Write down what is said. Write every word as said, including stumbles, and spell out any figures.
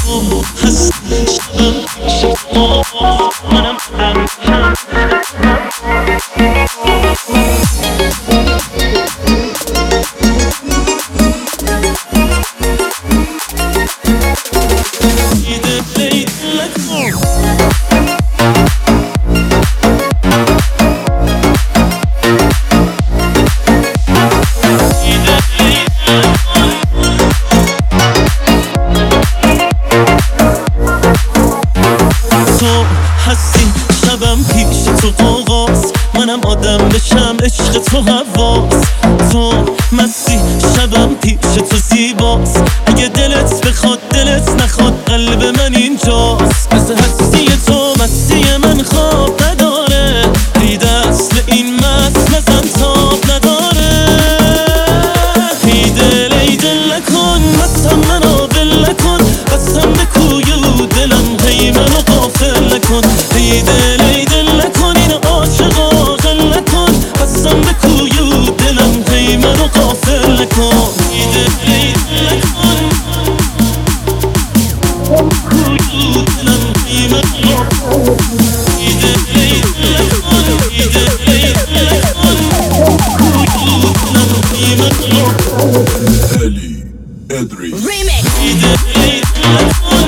هست شبم شب منم هم هم هستی شبم پیش تو قوقاست منم آدم بشم عشق تو حواس تو مستی شبم پیش تو زیباست اگه دلت بخواد دلت نخواد قلب من اینجاست از هستی تو مستی من خواب نداره ای دست این مست مزن تاب نداره ای دل ای دل نکن مستم منو ول نکن بستم به کوی و دلم هی منو غافل نکن ای دل ای دل نکن این عاشقا غل نکن بستم به کوی و دلم هی منو غافل نکن ای دل ای دل نکن کوی و دلم هی منو ای دل ای دل نکن ای دل ای دل نکن کوی و دلم هی منو Ellie Edris ای دل ای دل نکن